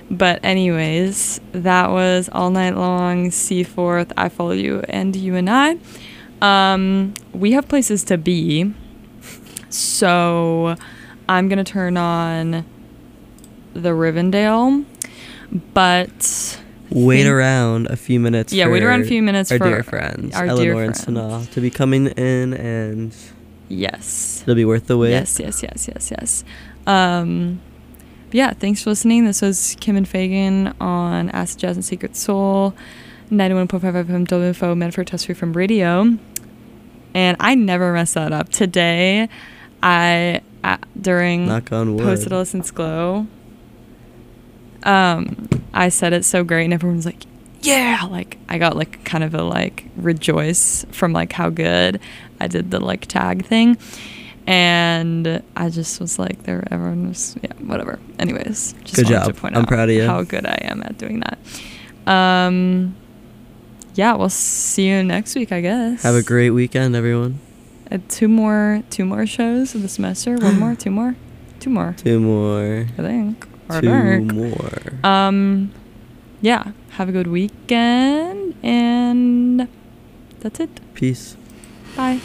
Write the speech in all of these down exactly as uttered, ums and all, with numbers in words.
But anyways, that was All Night Long, Seaforth, I Follow You, and You and I. Um, we have places to be, so I'm going to turn on the Rivendell, but... Wait around a few minutes yeah, for wait around a few minutes our for dear friends, our Eleanor dear and friends. Sanaa, to be coming in, and yes, it'll be worth the wait. Yes, yes, yes, yes, yes. Um, yeah, thanks for listening. This was Kim and Fagan on Acid Jazz and Secret Soul, ninety-one point five F M W F O, Medford Test Free from Radio. And I never mess that up. Today, I, uh, during Knock on wood. Post Adolescence Glow, um, I said it so great, and everyone's like, yeah, like, I got, like, kind of a, like, rejoice from, like, how good I did the, like, tag thing. And I just was like, there, everyone was, yeah, whatever. Anyways, just good wanted job. to point I'm out proud of you. how good I am at doing that. Um, yeah, we'll see you next week, I guess. Have a great weekend, everyone. Uh, two more, two more shows of the semester. One more, two more, two more. Two more. I think. Or Two dark. more. Um, yeah. Have a good weekend, and that's it. Peace. Bye.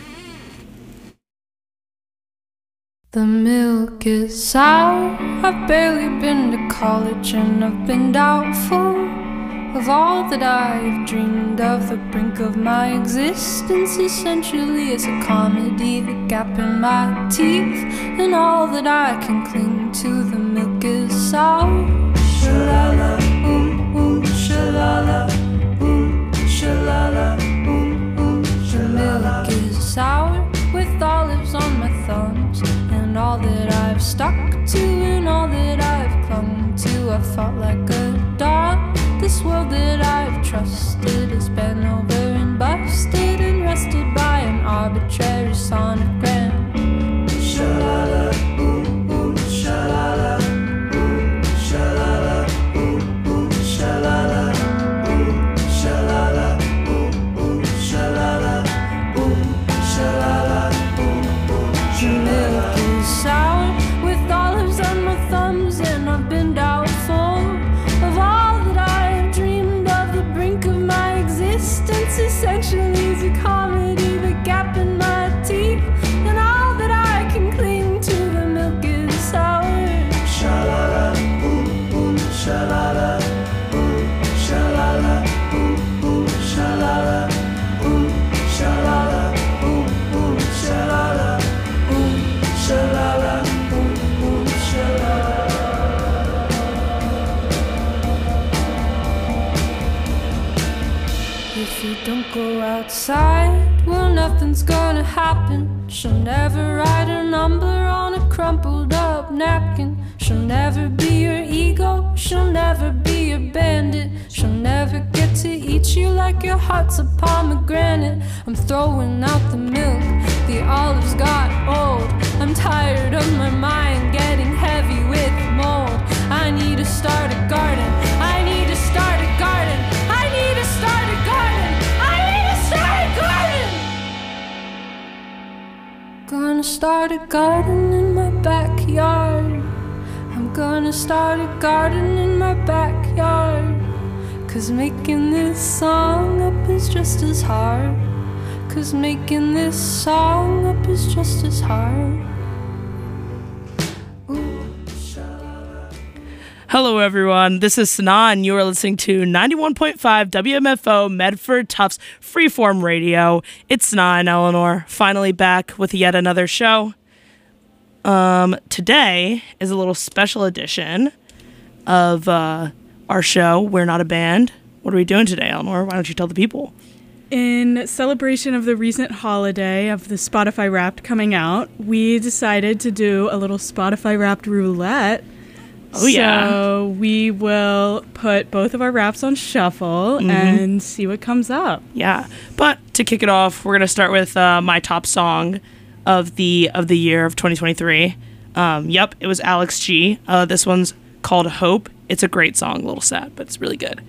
The milk is sour. I've barely been to college, and I've been doubtful of all that I've dreamed of. The brink of my existence essentially is a comedy. The gap in my teeth and all that I can cling to. The milk is sour. Shalala, oom, oom, shalala, oom, shalala, oom, oom, shalala. The milk is sour with olives on my thumbs, and all that I've stuck to and all that I've clung to. I fought like a dog. This world that I've trusted has been over and busted and rested by an arbitrary sonogram. Shalala, ooh, ooh, shalala, ooh, shalala, ooh, ooh, shalala, ooh, shalala, ooh, ooh, shalala, ooh, shalala, ooh, ooh. The milk is sour with olives on my thumbs, and I've been doubtful of all that I've dreamed of. The brink of my existence essentially is a comedy. The gap in my teeth and all that I can cling to. The milk is sour. Shalala, ooh, ooh, shalala, ooh, shalala, ooh, ooh, shalala, ooh, shalala, ooh, ooh, shalala, ooh, shalala, ooh, ooh, shalala. If you don't go outside, well, nothing's gonna happen. She'll never write her number on a crumpled up napkin. She'll never be your ego, she'll never be your bandit. She'll never get to eat you like your heart's a pomegranate. I'm throwing out the milk, the olives got old. I'm tired of my mind getting heavy with mold. I need to start a garden, I need to start a garden, I need to start a garden, I need to start a garden. Gonna start a garden in my backyard. I'm gonna start a garden in my backyard. Cause making this song up is just as hard. Cause making this song up is just as hard. Hello, everyone. This is Sanaa, and you are listening to ninety-one point five W M F O Medford Tufts Freeform Radio. It's Sanaa and Eleanor, finally back with yet another show. Um, today is a little special edition of uh, our show, We're Not a Band. What are we doing today, Eleanor? Why don't you tell the people? In celebration of the recent holiday of the Spotify Wrapped coming out, we decided to do a little Spotify Wrapped roulette. Oh, yeah. So we will put both of our raps on shuffle mm-hmm. and see what comes up. Yeah. But to kick it off, we're going to start with uh, my top song of the of the year of twenty twenty-three. Um, yep, it was Alex G. Uh, this one's called Hope. It's a great song, a little sad, but it's really good.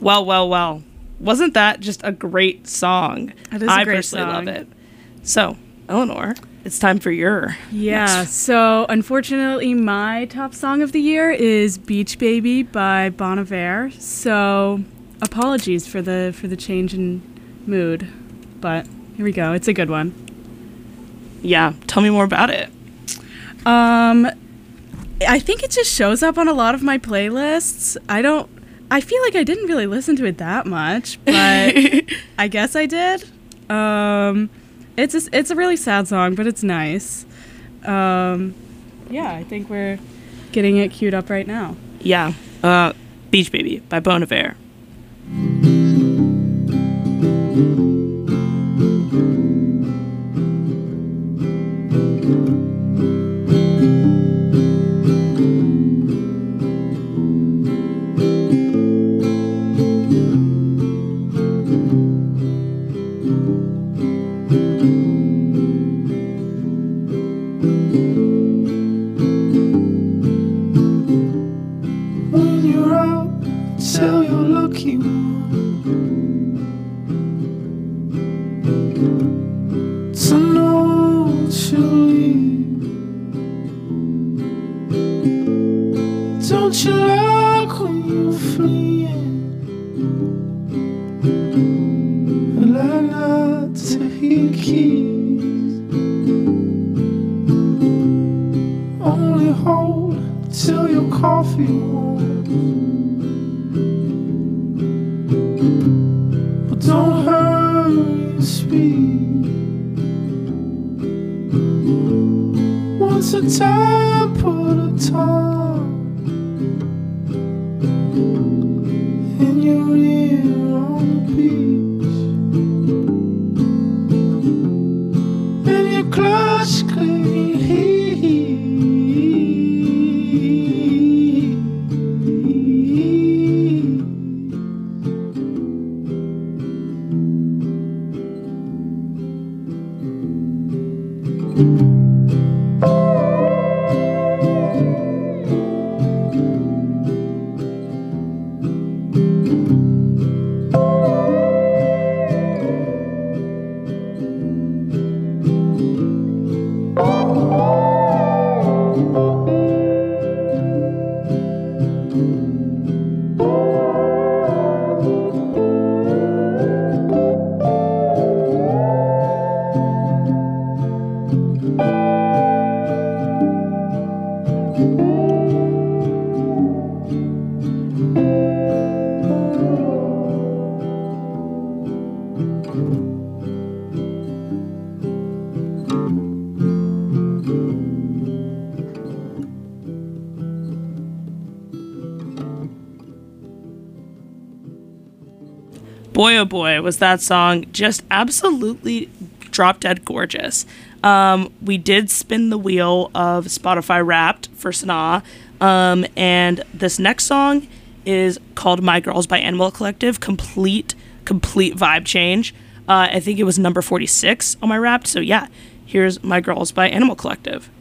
Well, well, well. Wasn't that just a great song? That is a I great personally song. love it. So, Eleanor, it's time for your Yeah, next- so unfortunately, my top song of the year is "Beach Baby" by Bon Iver. So, apologies for the for the change in mood, but here we go. It's a good one. Yeah, tell me more about it. Um, I think it just shows up on a lot of my playlists. I don't. I feel like I didn't really listen to it that much, but I guess I did. Um, it's a, it's a really sad song, but it's nice. Um, yeah, I think we're getting it queued up right now. Yeah, uh, Beach Baby by Bon Iver. When you're out, tell your lucky one to know what you leave. Don't you like when you're fleeing? I like not to hear keys. Only hold till your coffee warms, but don't hurry your speed. Once a time, put a time in your ear on the beach, and your clutch clean heat. Boy, oh boy, was that song just absolutely drop dead gorgeous. Um, we did spin the wheel of Spotify Wrapped for Sanaa, um, and this next song is called My Girls by Animal Collective. Complete, complete vibe change. Uh, I think it was number forty-six on my Wrapped, so yeah, here's My Girls by Animal Collective.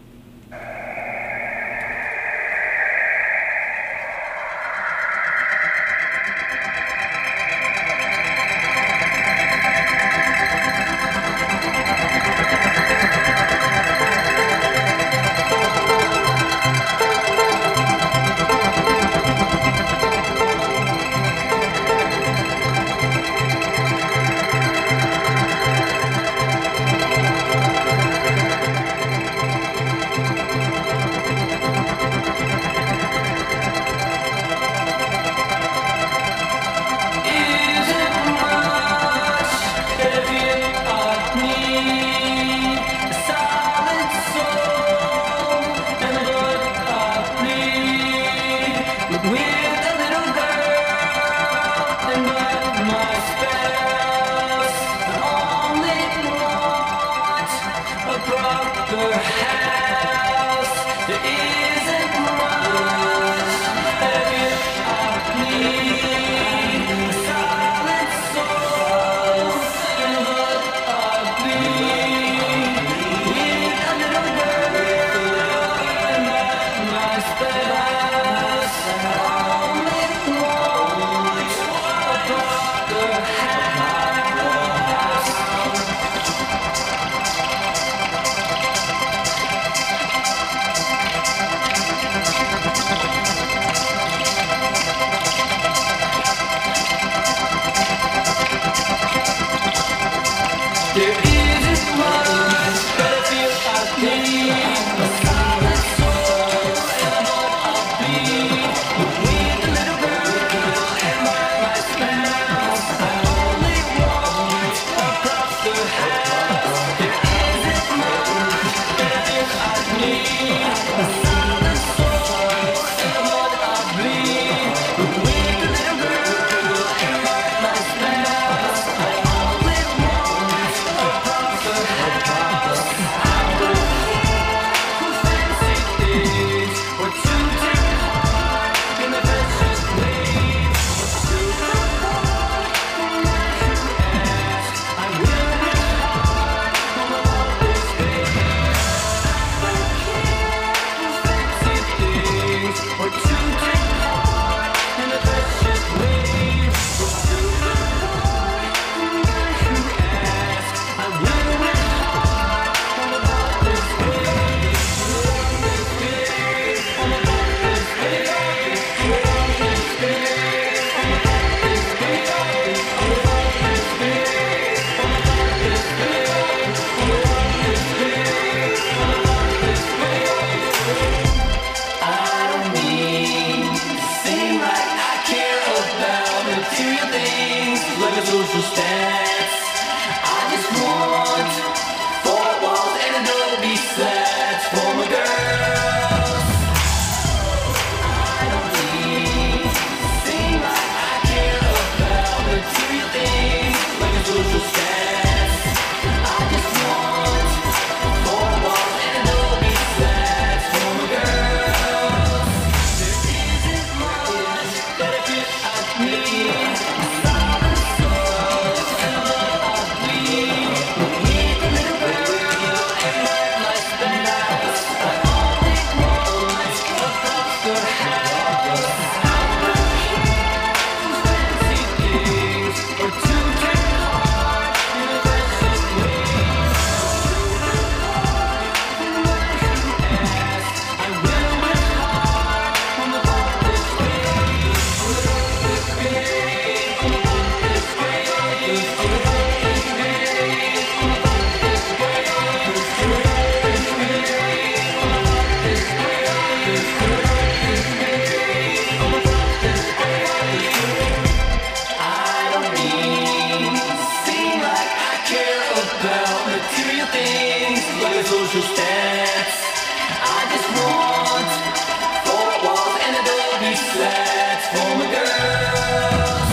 social stats. I just want four walls and Adobe slats for my girls.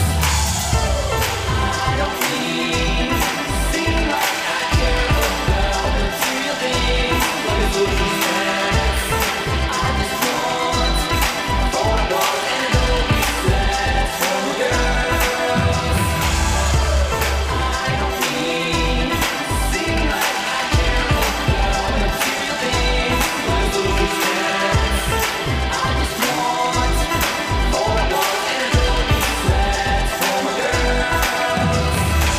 I don't mean seem like I care about material things like a social stats. I just want four walls and Adobe slats for my girls. I don't mean seem like I care about material things like a social stats. I just want four walls and Adobe slats for my girls.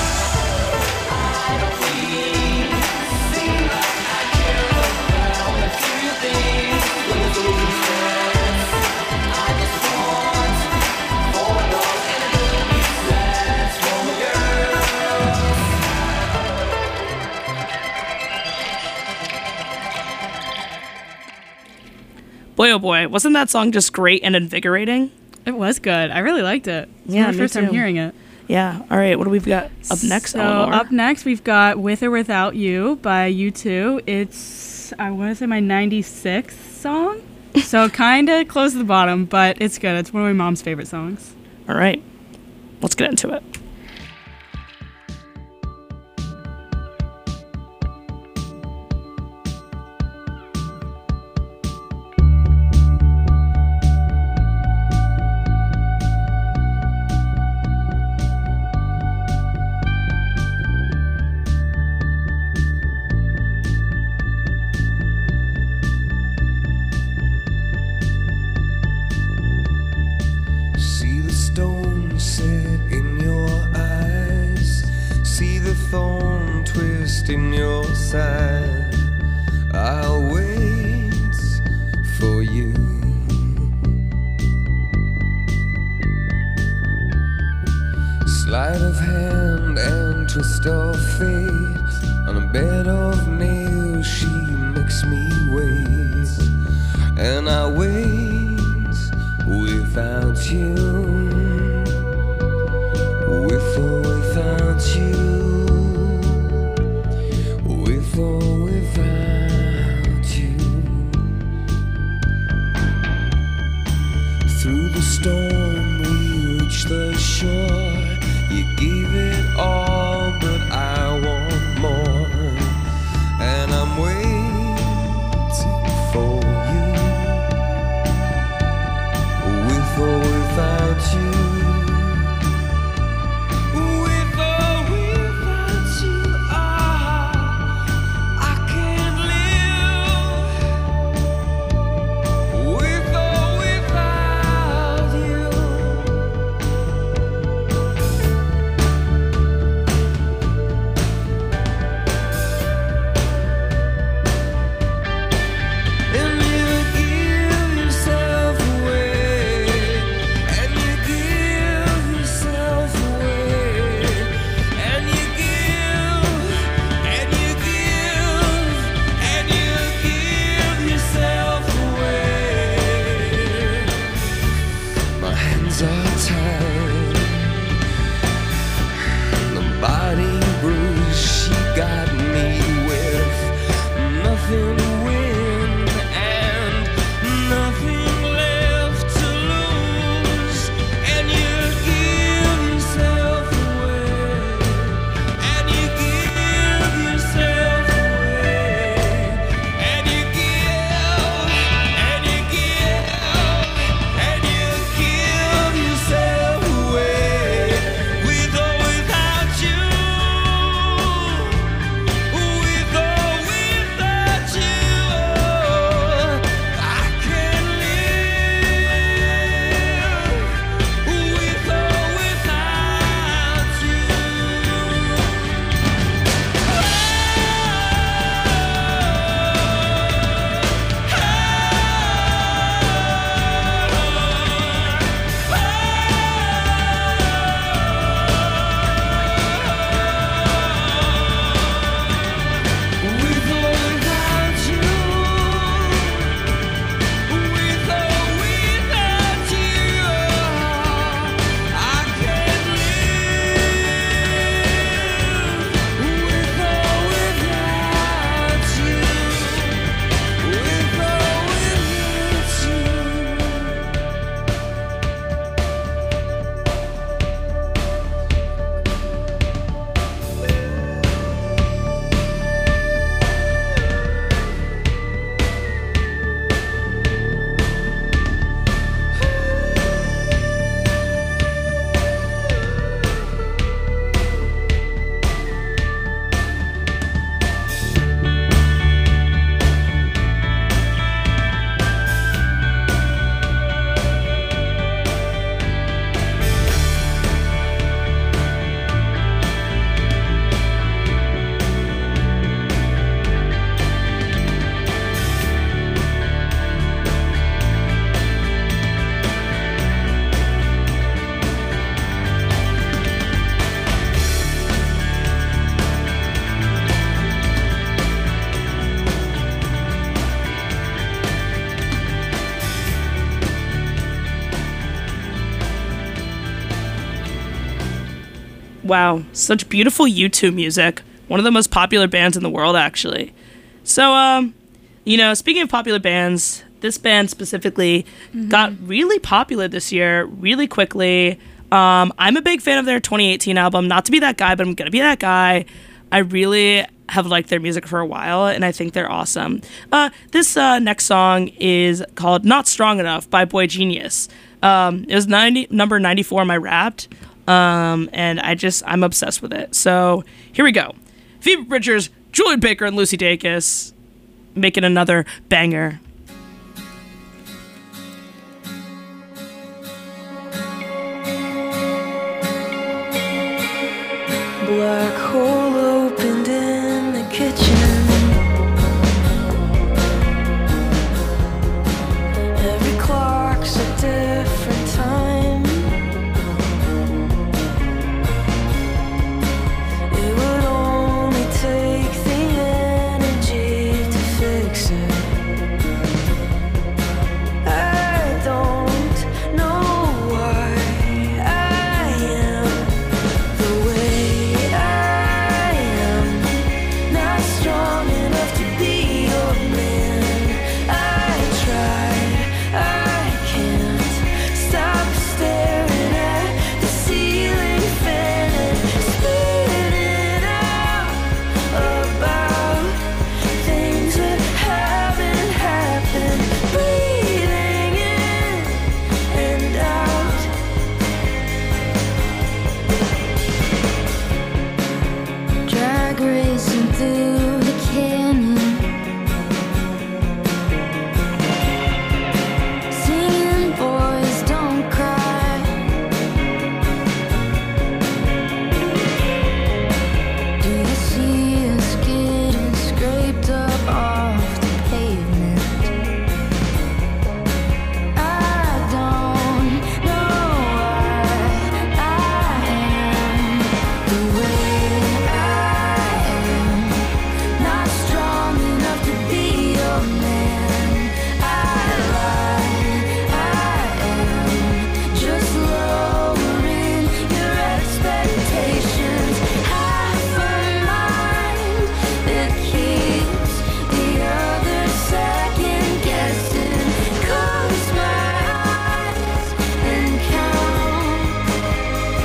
I don't mean seem like I care about material things like a social stats. I just want four walls and Adobe slats for my girls. Boy, oh boy, wasn't that song just great and invigorating? It was good. I really liked it. It's Yeah, my me first time too. hearing it. Yeah. All right, what do we've got up next, So Eleanor? up next we've got "With or Without You" by U two. It's I want to say my ninety-sixth song, so kind of close to the bottom, but it's good. It's one of my mom's favorite songs. All right, let's get into it. See the stone set in your eyes. See the thorn twist in your side. I'll wait for you. Sleight of hand and twist of fate. On a bed of nails, she makes me wait. And I wait without you, with or without you, with or without you. Through the storm we reach the shore. You gave it all, but I want more. And I'm waiting for you, with or without you, with or without you, ah, I can't live. With or without you, Wow, such beautiful U two music. One of the most popular bands in the world, actually. So, um, you know, speaking of popular bands, this band specifically mm-hmm. got really popular this year, really quickly. Um, I'm a big fan of their twenty eighteen album. Not to be that guy, but I'm gonna be that guy. I really have liked their music for a while, and I think they're awesome. Uh, this uh, next song is called "Not Strong Enough" by Boy Genius. Um, it was ninety, number ninety-four on my Wrapped, um, and I just I'm obsessed with it. So here we go. Phoebe Bridgers, Julian Baker, and Lucy Dacus making another banger. Black hole opened in the kitchen. Every clock's a different time. It would only take the energy to fix it. I don't know why I am the way I am, not strong enough to be your man. I tried, I can't stop staring at the ceiling fan and spitting out about things that haven't happened, breathing in and out. Drag racing through the canyon, singing boys don't cry. Do you see us getting scraped up off the pavement? I don't know why I am the way I am, not strong enough to be your man. I lie, I am just lowering your expectations. Half a mind that keeps the other second guessing. Close my eyes and count.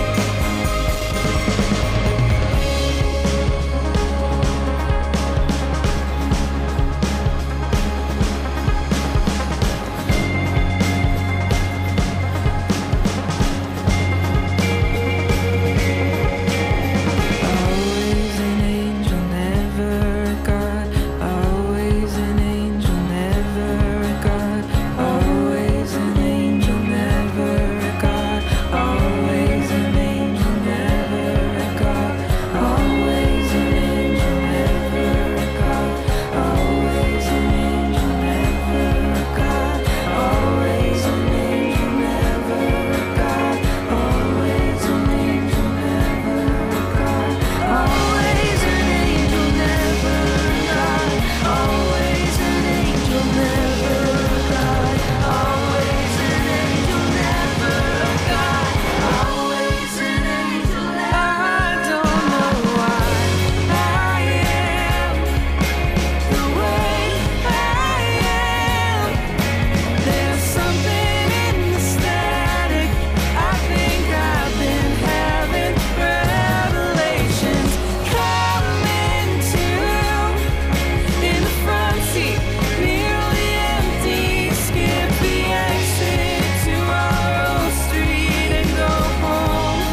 Always an angel, never a god. Always an angel, never a god. Always an angel, never a god. Always an angel, never a god. Always an angel, never a god. Always an angel, never a god. Always an angel, never a god. Always an angel, never a god. Always an angel, never a god. Always an angel, never a god. Always an angel, never a god. Always an angel, I don't know why I am the way I am. There's something in the static. I think I've been having revelations coming to in the front seat, nearly empty. Skip the exit to our old street and go home.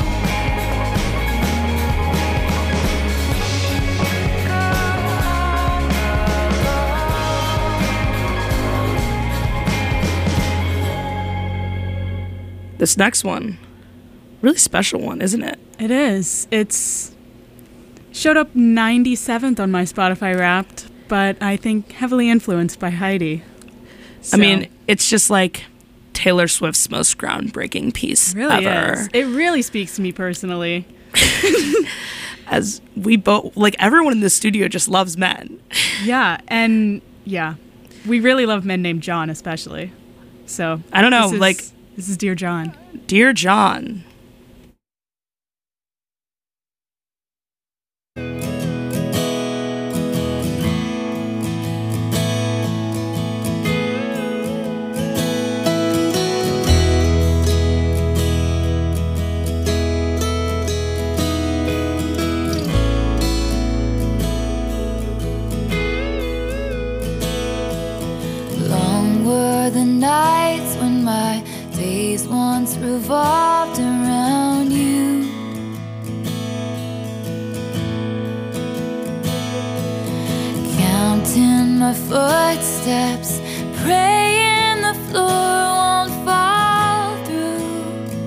This next one, really special one, isn't it? It is. It's showed up ninety-seventh on my Spotify Wrapped, but I think heavily influenced by Heidi. I So, mean, it's just like Taylor Swift's most groundbreaking piece it really ever. is. It really speaks to me personally. As we both, like everyone in the studio just loves men. Yeah, and yeah, we really love men named John, especially. So I don't know, this is- like, this is Dear John. Dear John. were the nights when my days once revolved around you. Counting my footsteps, praying the floor won't fall through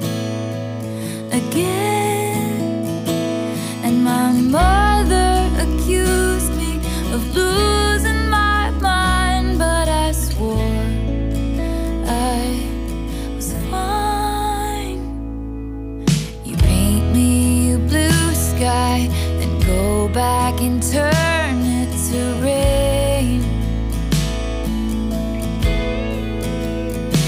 again. And my mother accused me of losing my mind, but I swore I was fine. You paint me a blue sky, then go back and turn it to rain.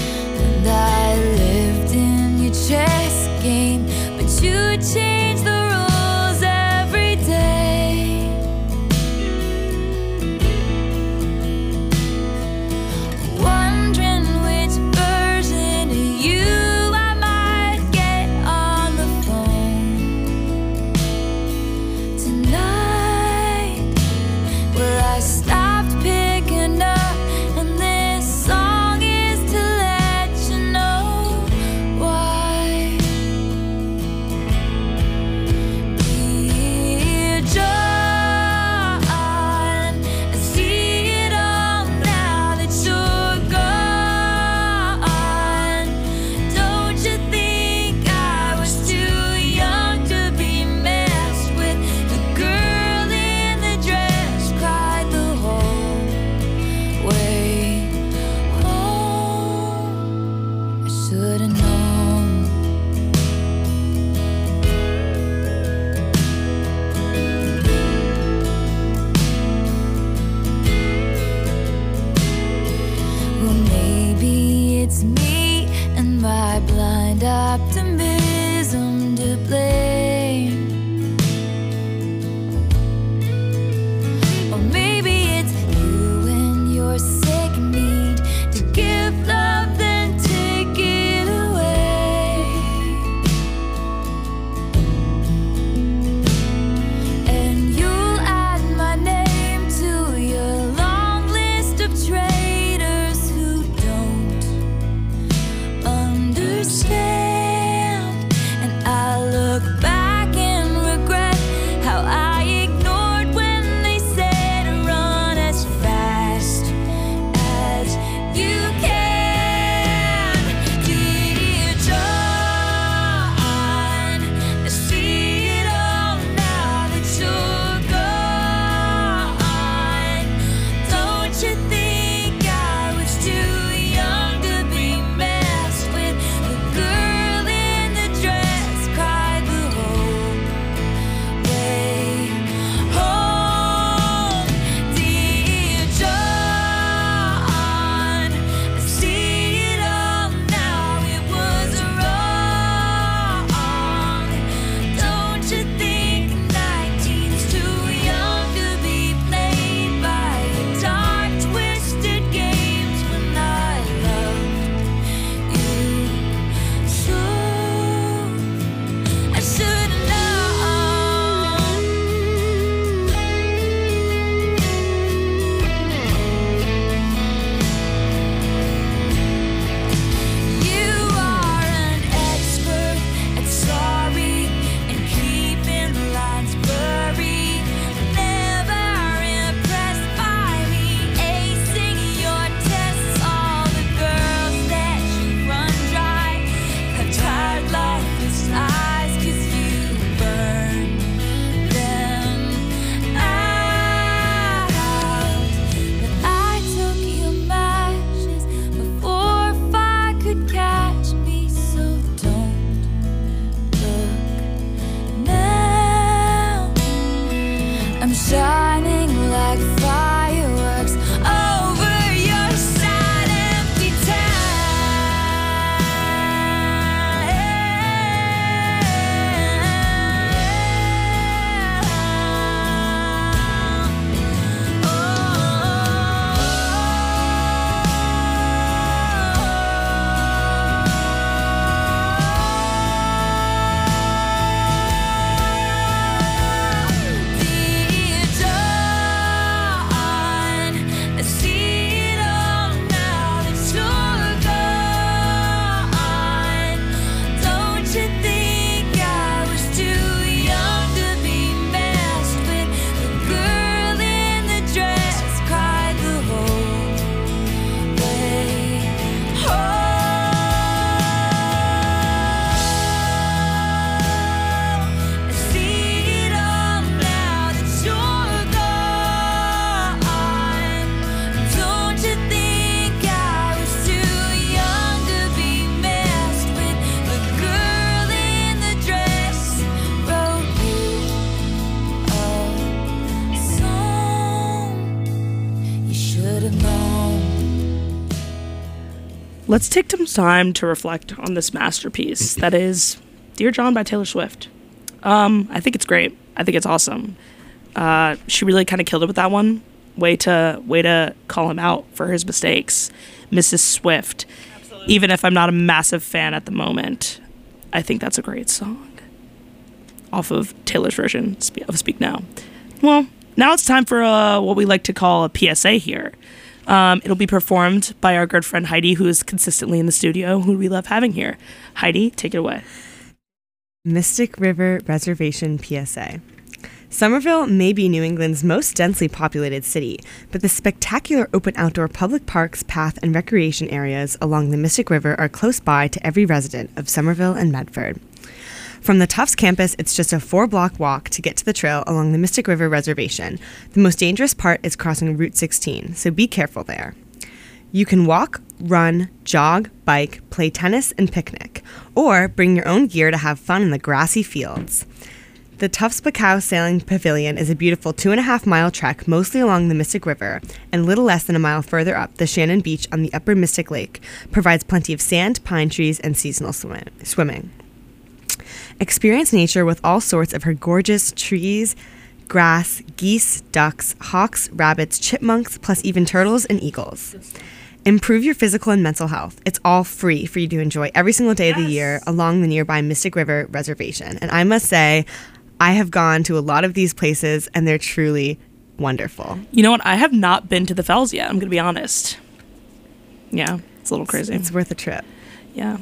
let's take some time to reflect on this masterpiece that is Dear John by Taylor Swift. Um, I think it's great. I think it's awesome. Uh, she really kind of killed it with that one. Way to way to call him out for his mistakes, Missus Swift. Absolutely. Even if I'm not a massive fan at the moment, I think that's a great song. Off of Taylor's version of Speak Now. Well, now it's time for uh, what we like to call a P S A here. Um, it'll be performed by our good friend Heidi, who is consistently in the studio, who we love having here. Heidi, take it away. Mystic River Reservation P S A. Somerville may be New England's most densely populated city, but the spectacular open outdoor public parks, path, and recreation areas along the Mystic River are close by to every resident of Somerville and Medford. From the Tufts campus, it's just a four-block walk to get to the trail along the Mystic River Reservation. The most dangerous part is crossing Route sixteen, so be careful there. You can walk, run, jog, bike, play tennis, and picnic, or bring your own gear to have fun in the grassy fields. The Tufts Bacow Sailing Pavilion is a beautiful two and a half mile trek mostly along the Mystic River, and a little less than a mile further up, the Shannon Beach on the upper Mystic Lake provides plenty of sand, pine trees, and seasonal swim- swimming. Experience nature with all sorts of her gorgeous trees, grass, geese, ducks, hawks, rabbits, chipmunks, plus even turtles and eagles. Improve your physical and mental health. It's all free for you to enjoy every single day yes. of the year along the nearby Mystic River Reservation. And I must say, I have gone to a lot of these places, and they're truly wonderful. You know what? I have not been to the Fells yet. I'm going to be honest. Yeah, it's a little crazy. It's, it's worth a trip. Yeah.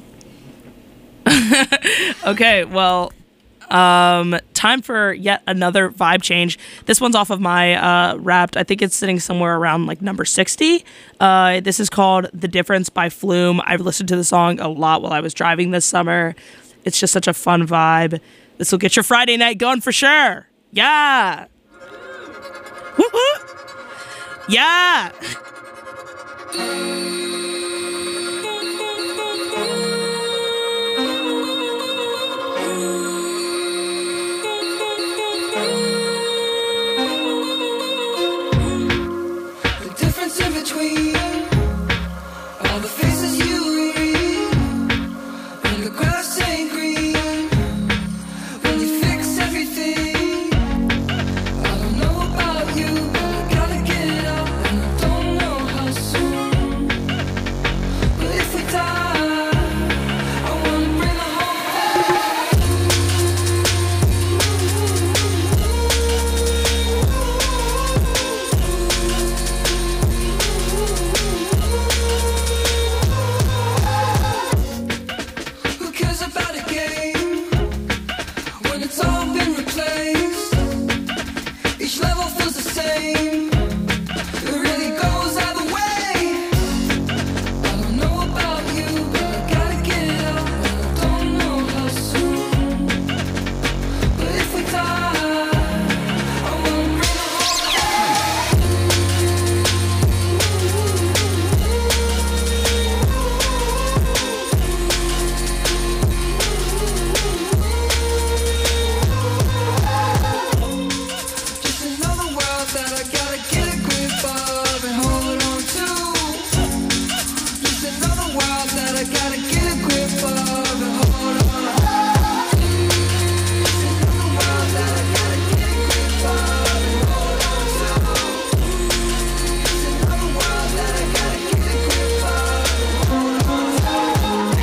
Okay, well, um, time for yet another vibe change. This one's off of my uh, Wrapped. I think it's sitting somewhere around like number sixty. Uh, this is called The Difference by Flume. I've listened to the song a lot while I was driving this summer. It's just such a fun vibe. This will get your Friday night going for sure. Yeah. Woo-hoo. Yeah. The difference in between all the faces you read when the grass ain't green. When you fix everything, I don't know about you, but I gotta get it out, and I don't know how soon. But if we die, I wanna bring the Who cares about a game when it's all been replaced? Each level feels the same. It really goes either way. I don't know about you, but I gotta get it out, and I don't know how soon. But if we die, I wanna bring the whole Just another world that I gotta get a grip of and hold on to. Just another world that I gotta get a grip of and hold on. Just another world that I gotta get a grip of and hold on to. Just another world that I gotta get a grip of and hold on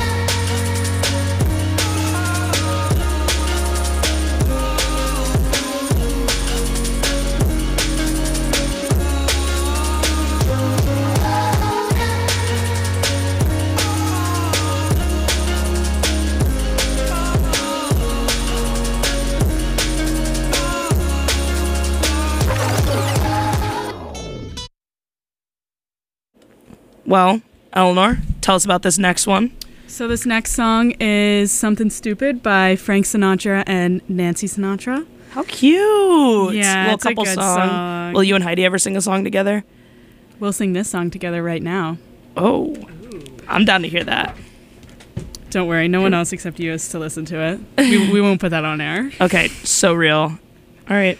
Well, Eleanor, tell us about this next one. So this next song is Something Stupid by Frank Sinatra and Nancy Sinatra. How cute! Yeah, Little it's a couple good song. song. Will you and Heidi ever sing a song together? We'll sing this song together right now. Oh, I'm down to hear that. Don't worry, no one else except you is to listen to it. We, we won't put that on air. Okay, so real. All right.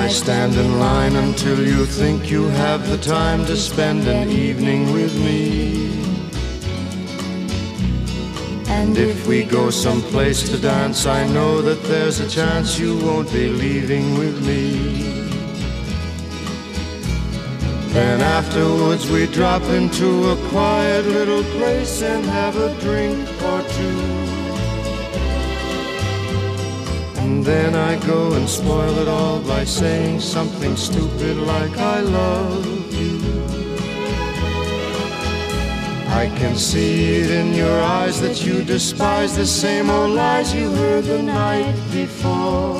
Why stand in line until you think you have the time to spend an evening with me? And if we go someplace to dance, I know that there's a chance you won't be leaving with me. Then afterwards we drop into a quiet little place and have a drink or two. And then I go and spoil it all by saying something stupid like I love you. I can see it in your eyes that you despise the same old lies you heard the night before.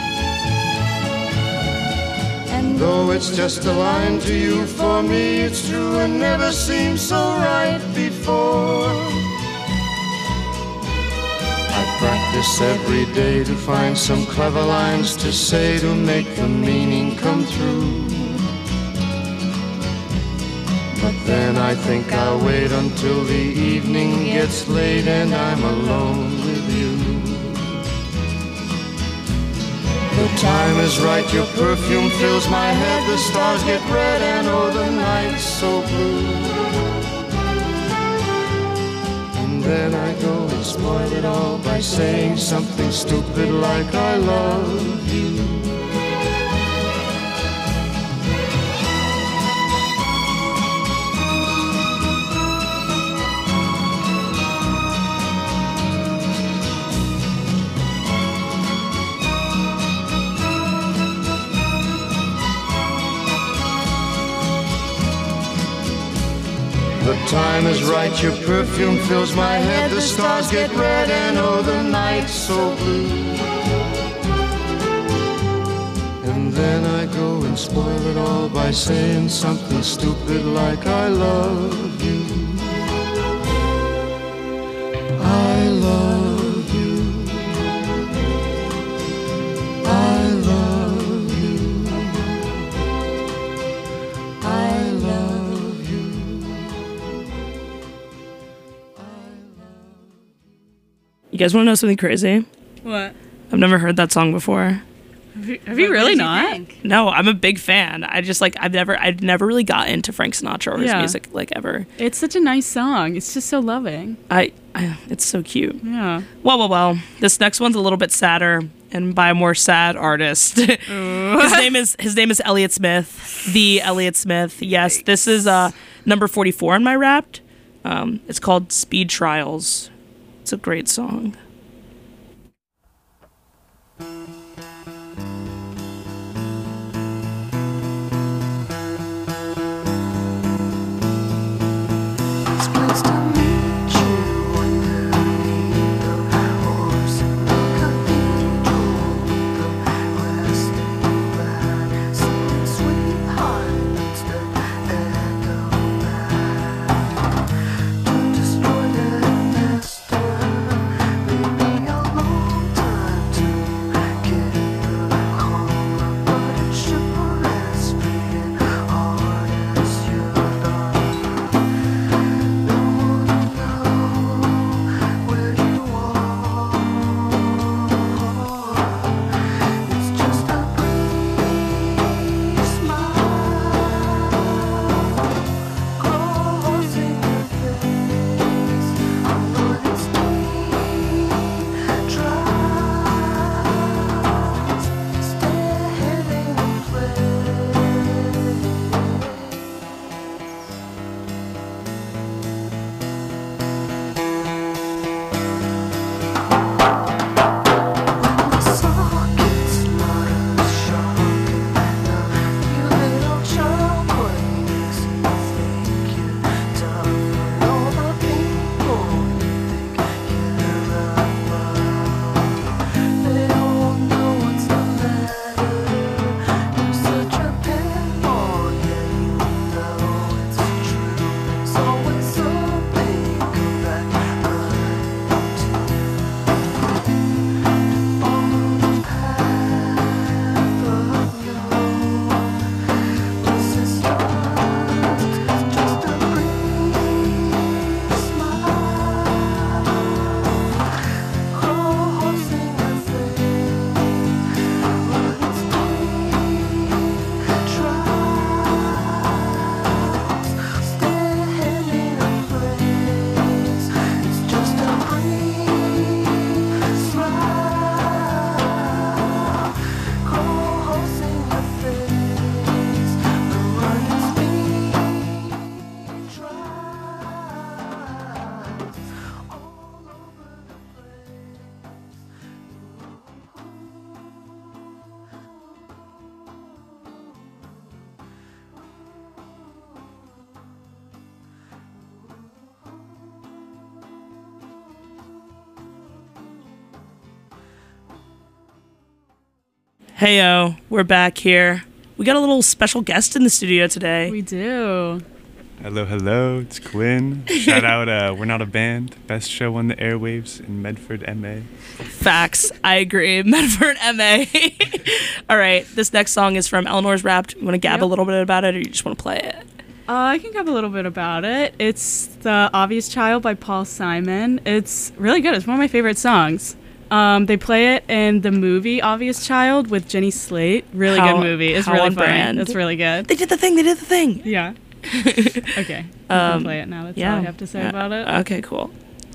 And though it's just a line to you, for me it's true and never seemed so right before. I practice every day to find some clever lines to say to make the meaning come through. But then I think I'll wait until the evening gets late and I'm alone with you. The time is right, your perfume fills my head, the stars get red and oh the night's so blue. And then I go and spoil it all by saying something stupid like I love you. The time is right, your perfume fills my head, the stars get red and oh the night's so blue. And then I go and spoil it all by saying something stupid like I love you. I love you. I love you. I love you. You guys want to know something crazy? What? I've never heard that song before. Have you, have you really not? No, I'm a big fan. I just like I've never I've never really got into Frank Sinatra or his Yeah. music like ever. It's such a nice song. It's just so loving. I, I it's so cute. Yeah. Well, well, well. This next one's a little bit sadder, and by a more sad artist. his name is his name is Elliott Smith, the Elliott Smith. Yes, this is uh number forty-four on my Wrapped. Um, it's called Speed Trials. It's a great song. Supposed to meet you underneath the horse in the cathedral, the resting line, singing sweethearts that echo back to destroy the nest. We Heyo, we're back here. We got a little special guest in the studio today. We do. Hello, hello, it's Quinn. Shout out, uh, We're Not a Band, best show on the airwaves in Medford, M A. Facts, I agree. Medford, M A. All right, this next song is from Eleanor's Wrapped. You want to gab Yep. a little bit about it, or you just want to play it? Uh, I can give a little bit about it. It's The Obvious Child by Paul Simon. It's really good. It's one of my favorite songs. Um, they play it in the movie Obvious Child with Jenny Slate. Really How- good movie. It's how really on funny. brand. It's really good. They did the thing, they did the thing. Yeah. Okay. I can Um, play it now. That's yeah. all I have to say Uh, about it. Okay, cool.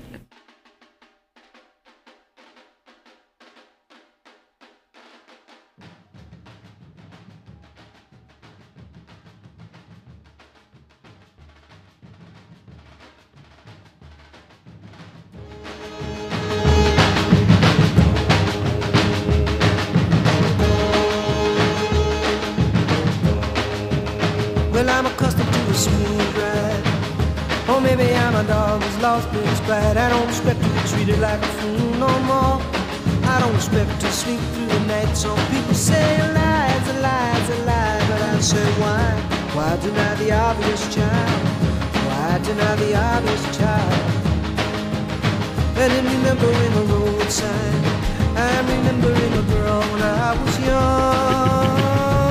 Well, I'm accustomed to a smooth ride. Or maybe I'm a dog who's lost its pride. I don't expect to be treated like a fool no more. I don't expect to sleep through the night. Some people say lies, a lies, a lie. But I say why? Why deny the obvious child? Why deny the obvious child? And in remembering a road sign, I'm remembering a girl when I was young.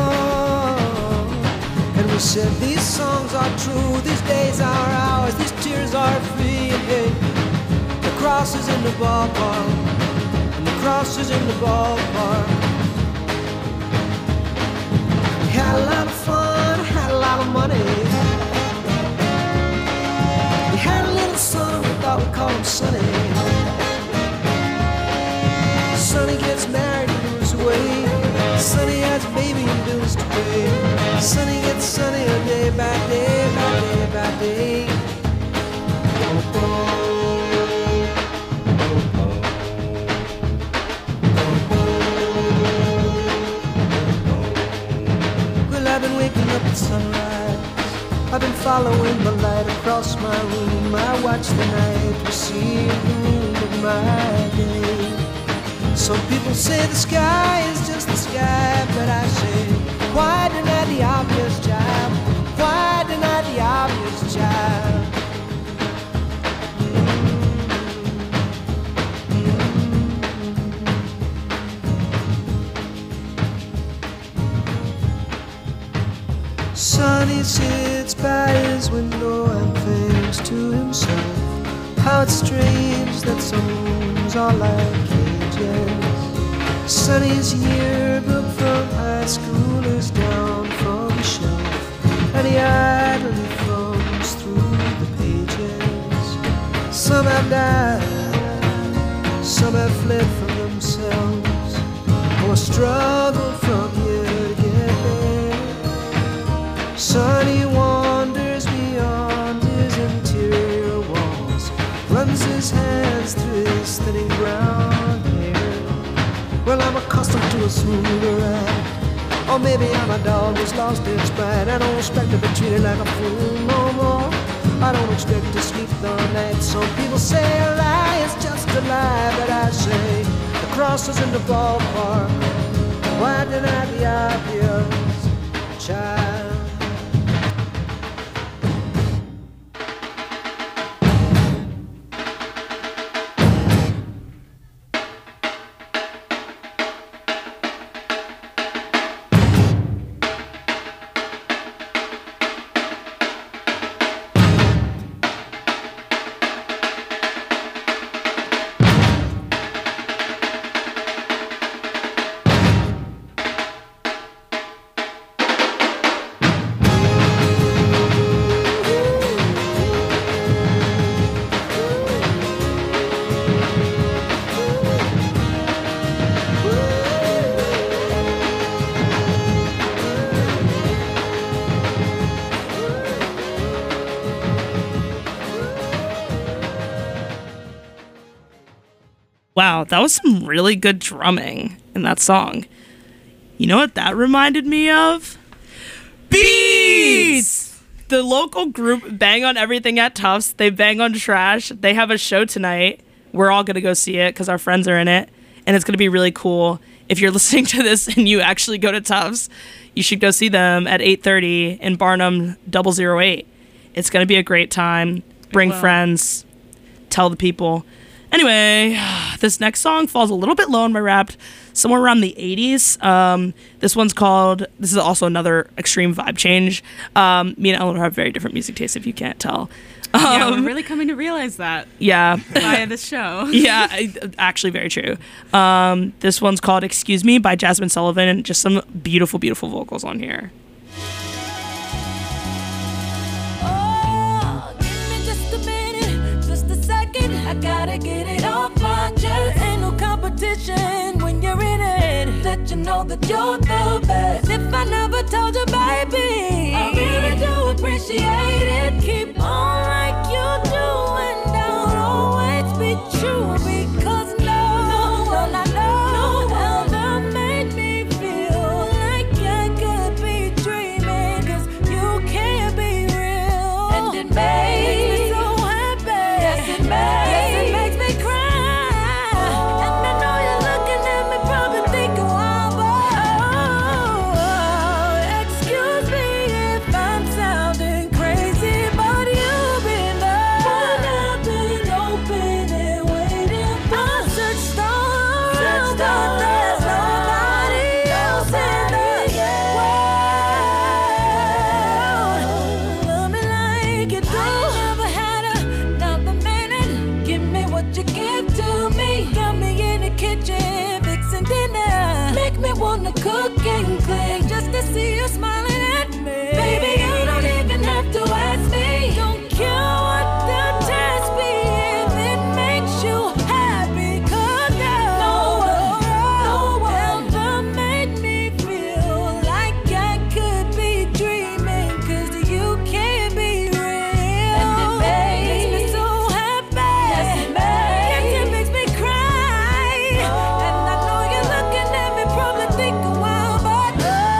And we said these songs are true, these days are ours, these tears are free. And hey, the cross is in the ballpark, and the cross is in the ballpark. We had a lot of fun, had a lot of money. We had a little son, we thought we'd call him Sonny. Sonny gets married and moves away. Sonny has a baby and bills to pay. Sonny gets sunnier day by day, by day by day. Well, I've been waking up at sunrise. I've been following the light across my room. I watch the night receive the moon of my day. Some people say the sky is just the sky, but I say, why deny the obvious child? Why deny the obvious child? Sonny sits by his window and thinks to himself, how it's strange that some rooms are like cages. Sonny's yearbook from high school is down from the shelf, and he idly thumbs through the pages. Some have died, some have fled from themselves, or struggled from here to get there. Sonny wanders beyond his interior walls, runs his hands through his thinning brown hair. Well, I'm accustomed to a smoother ride. Or maybe I'm a dog who's lost its pride. I don't expect to be treated like a fool no more. I don't expect to sleep the night. Some people say a lie is just a lie, but I say the cross is in the ballpark. Why deny the obvious child? Wow, that was some really good drumming in that song. You know what that reminded me of? Beats! The local group Bang on Everything at Tufts. They bang on trash. They have a show tonight. We're all going to go see it because our friends are in it. And it's going to be really cool. if you're listening to this and you actually go to Tufts, you should go see them at eight thirty in Barnum double oh eight. It's going to be a great time. Bring friends. Tell the people. Anyway, this next song falls a little bit low in my Wrapped, somewhere around the eighties. Um, this one's called, this is also another extreme vibe change. Um, me and Eleanor have very different music tastes, if you can't tell. Um, yeah, we're really coming to realize that. Yeah. Via this show. Yeah, I, actually very true. Um, this one's called Excuse Me by Jasmine Sullivan, and just some beautiful, beautiful vocals on here. Oh, give me just a minute, just a second. I gotta get it off my chest. Ain't no competition when you're in it. Let you know that you're the best. If I never told you, baby, I really do appreciate it. Keep on like you do, and I'll always be true. Because no, no, no, no, no ever made me feel like I could be dreaming. 'Cause you can't be real, and it makes me so happy. Yes, it makes. Yes, it makes me cry. And I know you're looking at me, probably thinking, wow, oh, excuse me if I'm sounding crazy, but you've been the one I've been open and waiting for. I searched all around, but there's nobody else in the world. Love me like you do. I never had another minute. Give me what you give to me. Got me in the kitchen fixing dinner. Make me wanna cook and clean just to see you smiling at me. Baby, you don't even have to ask me. Don't care what the test be if it makes you happy. 'Cause no, no one ever made me feel like I could be dreaming. 'Cause you can't be real. And it makes me so happy. Yes, it makes. Yes, it makes me cry. And I know you're looking at me, probably thinking, wow, but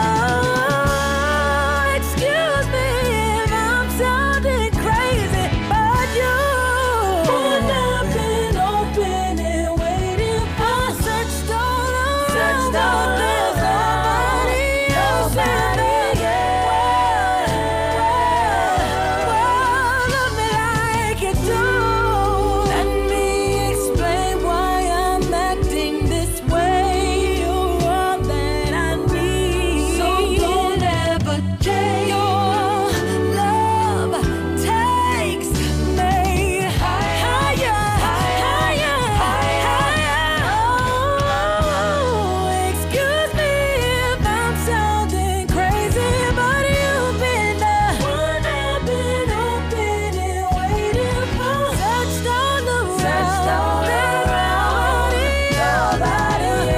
oh, excuse me if I'm sounding crazy, but you would have been open and waiting for. I searched all around, but there's nobody else in the world. Love me like you do. Let me explain why I'm acting this way. You're all that I need, so don't ever change. Your love takes me higher, higher, higher. Oh, excuse me if I'm sounding crazy, but you've been the one I've been open and waiting for. Searched all around, searched all around, nobody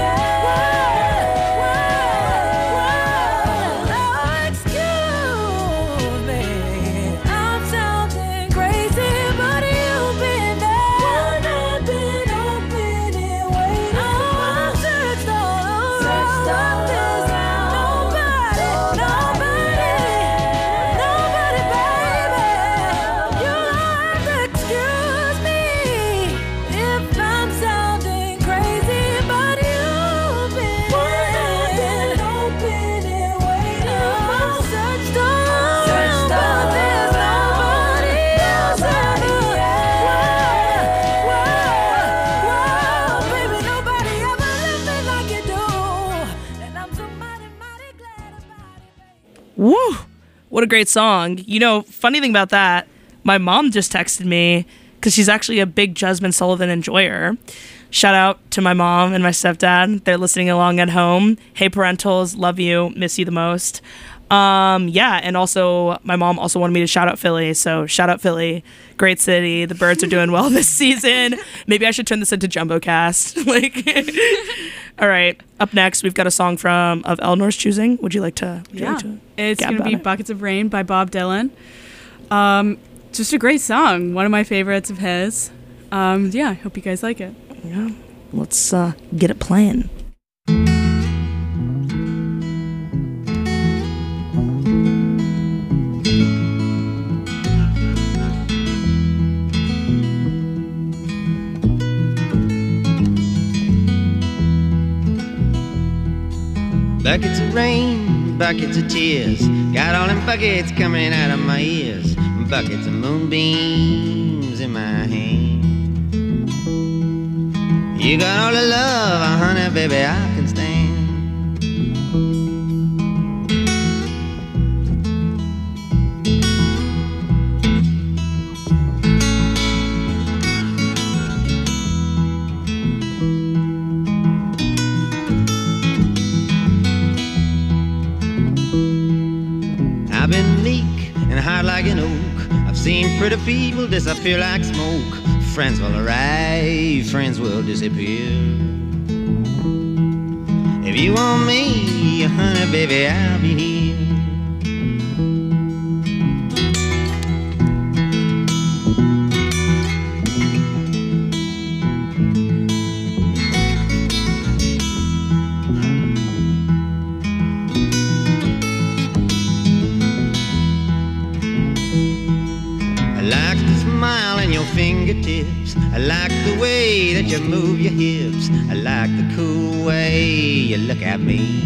else. Excuse me, I'm sounding crazy, but you've been the one I've been open and waiting for. Searched all around, there's nobody, nobody, nobody, baby. You have to excuse me if I'm sounding crazy, but you've been one I've been open and waiting for. Searched all around, but there's nobody else in the world. Whoa, baby, nobody ever loved me like you do, and I'm so mighty, mighty glad about it. Woo! What a great song. You know, funny thing about that, my mom just texted me because she's actually a big Jasmine Sullivan enjoyer. Shout out to my mom and my stepdad. They're listening along at home. Hey, parentals, love you, miss you the most. Um, yeah, and also my mom also wanted me to shout out Philly, so shout out Philly, great city. The Birds are doing well this season. Maybe I should turn this into JumboCast. Like, all right. Up next, we've got a song from of Eleanor's choosing. Would you like to? Would you Yeah, like to it's gab going to about be it? Buckets of Rain by Bob Dylan. Um, just a great song. One of my favorites of his. Um, yeah, I hope you guys like it. Yeah, let's uh, get it playing. Buckets of rain, buckets of tears, got all them buckets coming out of my ears. Buckets of moonbeams in my hand. You got all the love, honey, baby, I can stand. I've been meek and hard like an oak. I've seen pretty people disappear like smoke. Friends will arrive, friends will disappear. If you want me, honey, baby, I'll be here. Fingertips. I like the way that you move your hips. I like the cool way you look at me.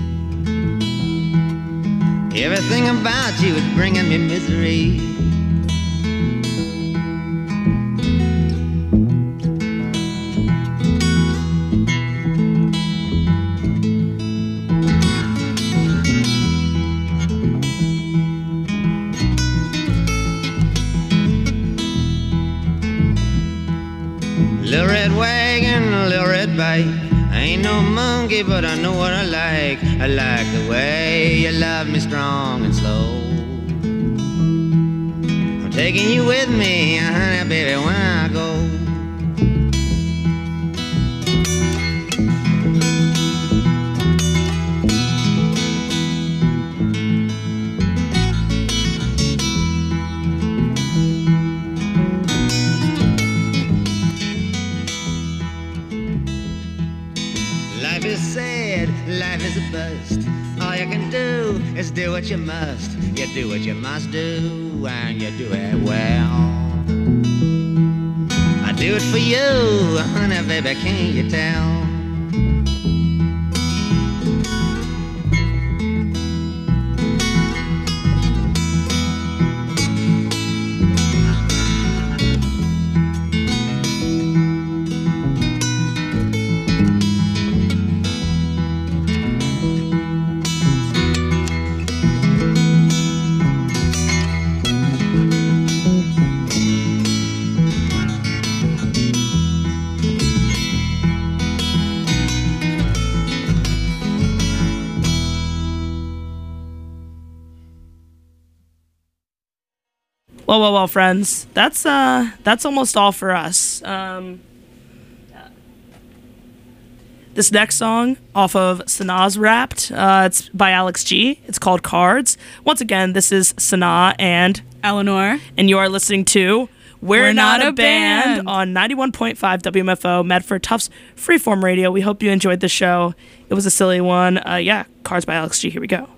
Everything about you is bringing me misery. Little red wagon, a little red bike. I ain't no monkey, but I know what I like. I like the way you love me strong and slow. I'm taking you with me, honey, baby, when I go. Life is sad, life is a bust. All you can do is do what you must. You do what you must do, and you do it well. I do it for you, honey, baby, can't you tell? Well, well, well, friends. That's uh, that's almost all for us. Um, this next song off of Sanaa's Wrapped. Uh, it's by Alex G. It's called Cards. Once again, this is Sanaa and Eleanor, and you are listening to We're, We're Not, Not a a Band, Band on ninety-one point five W M F O Medford Tufts Freeform Radio. We hope you enjoyed the show. It was a silly one. Uh, yeah, Cards by Alex G. Here we go.